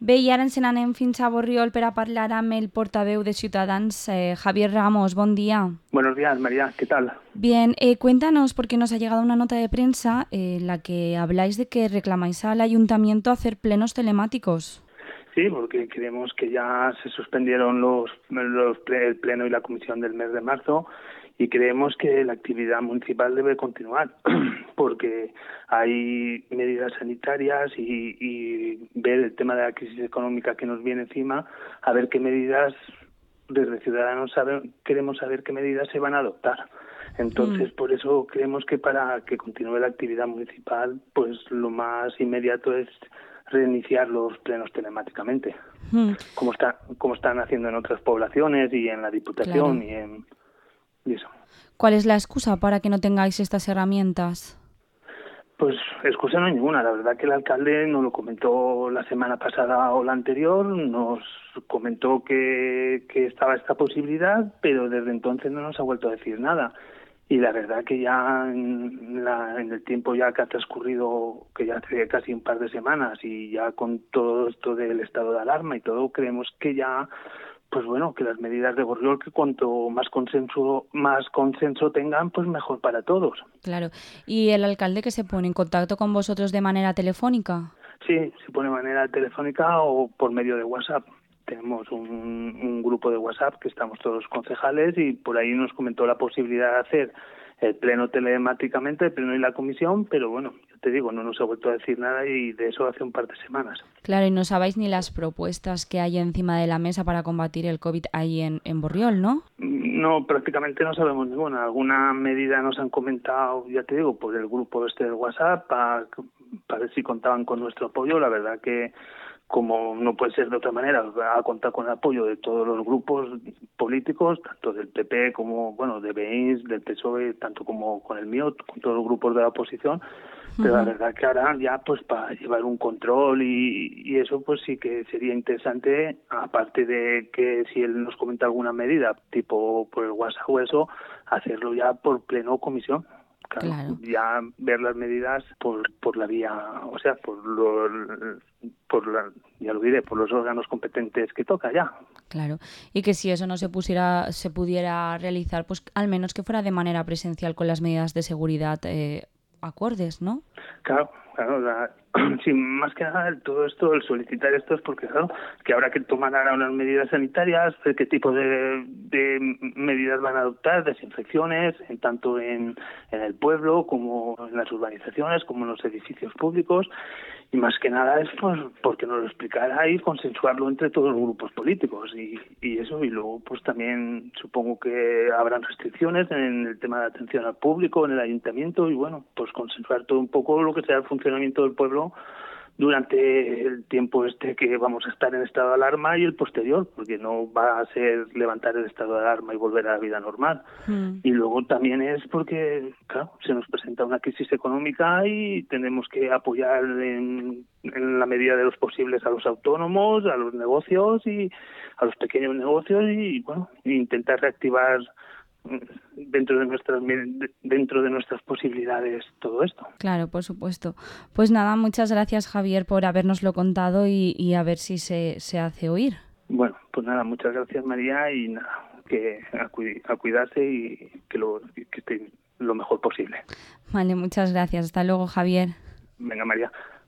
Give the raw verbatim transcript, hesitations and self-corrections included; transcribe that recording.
Bé, i ara ens n'anem fins a Borriol per a parlar amb el portaveu de Ciutadans, eh, Javier Ramos. Bon día. Buenos días, María. ¿Qué tal? Bien, eh, cuéntanos, porque nos ha llegado una nota de prensa eh, en la que habláis de que reclamáis al ayuntamiento hacer plenos telemáticos. Sí, porque creemos que ya se suspendieron los, los el pleno y la comisión del mes de marzo y creemos que la actividad municipal debe continuar porque hay medidas sanitarias y, y ver el tema de la crisis económica que nos viene encima, a ver qué medidas desde Ciudadanos saben, queremos saber qué medidas se van a adoptar. Entonces, mm. por eso creemos que para que continúe la actividad municipal, pues lo más inmediato es reiniciar los plenos telemáticamente, mm. como está, como están haciendo en otras poblaciones y en la Diputación, claro. y en y eso. ¿Cuál es la excusa para que no tengáis estas herramientas? Pues excusa no hay ninguna. La verdad que el alcalde nos lo comentó la semana pasada o la anterior, nos comentó que, que estaba esta posibilidad, pero desde entonces no nos ha vuelto a decir nada. Y la verdad que ya en, la, en el tiempo ya que ha transcurrido, que ya hace casi un par de semanas, y ya con todo esto del estado de alarma y todo, creemos que ya, pues bueno, que las medidas de Borriol, que cuanto más consenso, más consenso tengan, pues mejor para todos. Claro. ¿Y el alcalde que se pone en contacto con vosotros de manera telefónica? Sí, se pone de manera telefónica o por medio de WhatsApp. Tenemos un, un grupo de WhatsApp que estamos todos concejales y por ahí nos comentó la posibilidad de hacer el pleno telemáticamente, el pleno y la comisión, pero bueno, yo te digo, no nos ha vuelto a decir nada y de eso hace un par de semanas. Claro, y no sabéis ni las propuestas que hay encima de la mesa para combatir el COVID ahí en, en Borriol, ¿no? No, prácticamente no sabemos ninguna. Alguna medida nos han comentado, ya te digo, por el grupo este del WhatsApp, para, para ver si contaban con nuestro apoyo. La verdad que, como no puede ser de otra manera, va a contar con el apoyo de todos los grupos políticos, tanto del P P como, bueno, de B I S, del P S O E, tanto como con el mío, con todos los grupos de la oposición. Pero uh-huh. la verdad que ahora ya, pues para llevar un control y, y eso, pues sí que sería interesante, aparte de que si él nos comenta alguna medida, tipo por el WhatsApp o eso, hacerlo ya por pleno comisión. Claro, claro. Ya ver las medidas por por la vía, o sea, por los, por la, ya lo diré, por los órganos competentes que toca ya. Claro, y que si eso no se pusiera, se pudiera realizar, pues al menos que fuera de manera presencial con las medidas de seguridad eh, acordes, ¿no? Claro, claro, la, sí, más que nada todo esto, el solicitar esto es porque, claro, que habrá que tomar ahora unas medidas sanitarias, ver qué tipo de, de medidas van a adoptar, desinfecciones, en tanto en, en el pueblo como en las urbanizaciones, como en los edificios públicos, y más que nada es pues porque nos lo explicará y consensuarlo entre todos los grupos políticos y, y eso, y luego pues también supongo que habrán restricciones en el tema de atención al público, en el ayuntamiento, y bueno, pues consensuar todo un poco lo que sea el funcionamiento del pueblo durante el tiempo este que vamos a estar en estado de alarma y el posterior, porque no va a ser levantar el estado de alarma y volver a la vida normal. Mm. Y luego también es porque, claro, se nos presenta una crisis económica y tenemos que apoyar en, en la medida de los posibles a los autónomos, a los negocios y a los pequeños negocios y, bueno, intentar reactivar dentro de nuestras dentro de nuestras posibilidades todo esto. Claro, por supuesto. Pues nada, muchas gracias, Javier, por habérnoslo contado y, y a ver si se, se hace oír. Bueno, pues nada, muchas gracias, María, y nada, que a, cu- a cuidarse y que lo que esté lo mejor posible. Vale, muchas gracias. Hasta luego, Javier. Venga, María.